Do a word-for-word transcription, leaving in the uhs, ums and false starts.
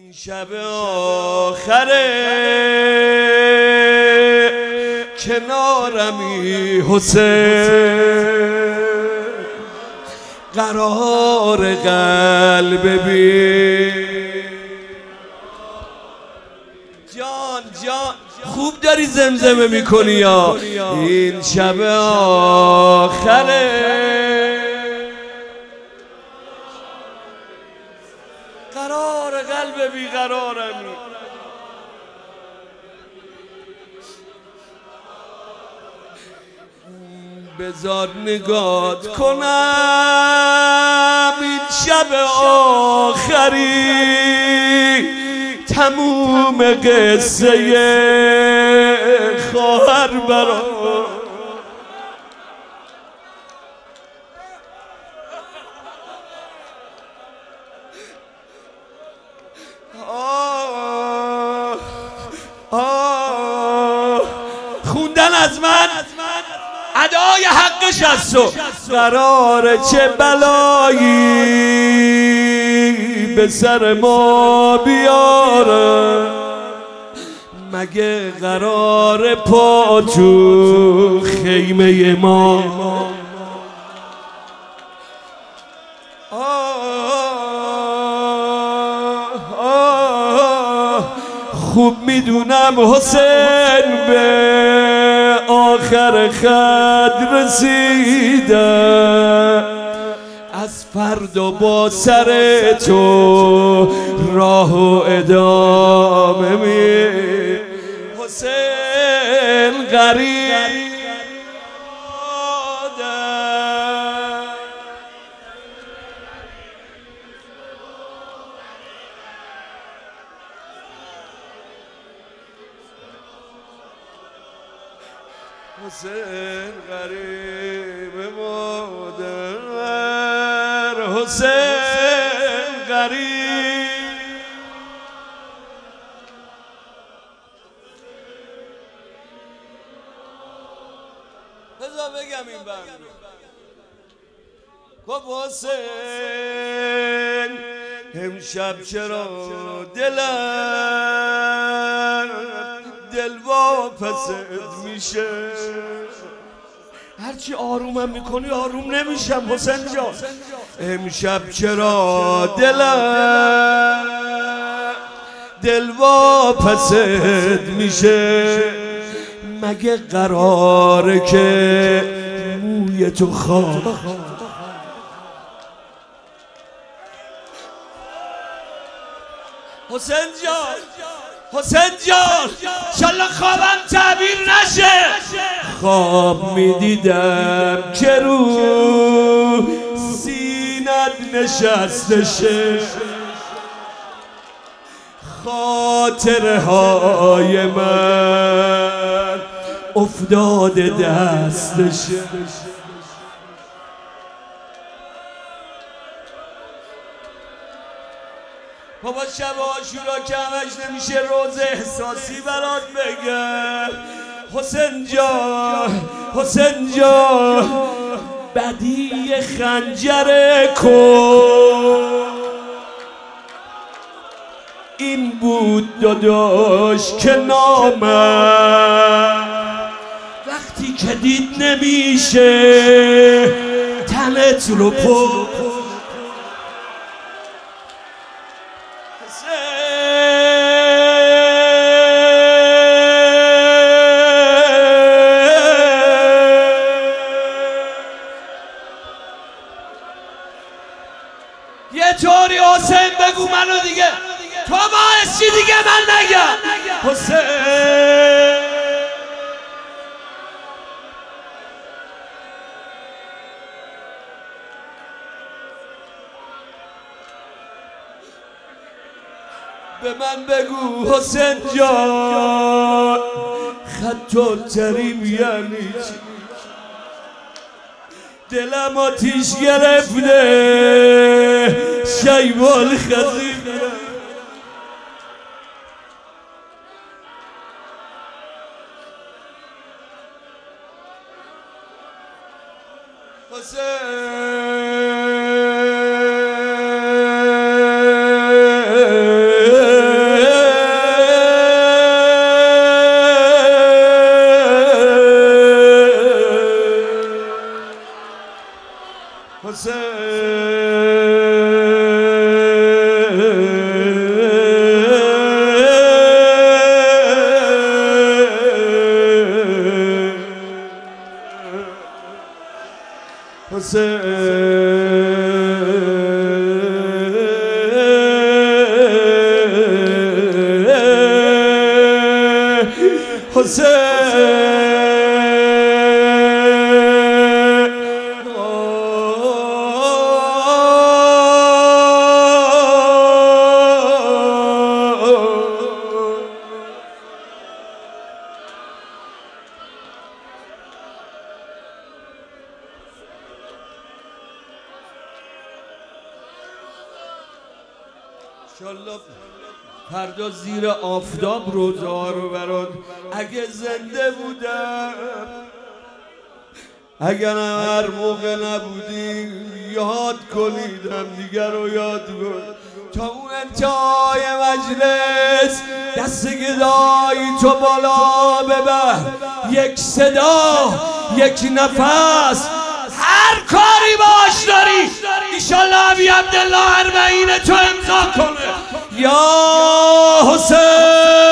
این شب آخره کنارمی حسین، قرار قلب بی جان جان خوب داری زمزمه میکنی یا این شب آخره قرار قلب بیقرارمی. بذار نگات کنم این شب آخری، تموم قصه خواهر برا آه آه خوندن از من ادای حقش از تو، قراره چه بلایی به سر ما بیاره، مگه قرار پا تو خیمه ما. خوب میدونم حسین به آخر خط رسیده، از فردا با سر تو راه و ادامه می حسین غریب حسین غریب مادر، حسین غریب بذار بگم این بند خب حسین امشب چرا دلم دل واپست میشه، هرچی آرومم میکنی آروم نمیشم حسین جان. امشب چرا دلم دل واپست میشه، مگه قراره که موی تو خواه حسین جان حسین جان انشالله خوابم تعبیر نشه. خواب میدیدم که رو سینت نشسته شه، خاطره های من افتاده دستشه. بابا شب عاشورا که همش نمیشه روز احساسی برات بگم حسین جان حسین جان بدی خنجر کن این بود داداش که نامم، وقتی که دید نمیشه تنت رو پر یه طوری حسین بگو منو دیگه تو باعثی دیگه من نگم حسین. به من بگو حسین جان خط و تریم یعنی چی، دلم آتیش گرفته شیبال خزیده. حسین حسین. انشالله فردا زیر آفتاب روزا رو برات اگه زنده بودم، اگر هر موقع نبودی یاد کنیدم دیگر رو یاد کن تا اون انتهای مجلس دست گدایی تو بالا ببر، یک صدا یک نفس هر کاری باش داری ایشالله ابی عبدالله اربعین تو امضا کنه. یا حسین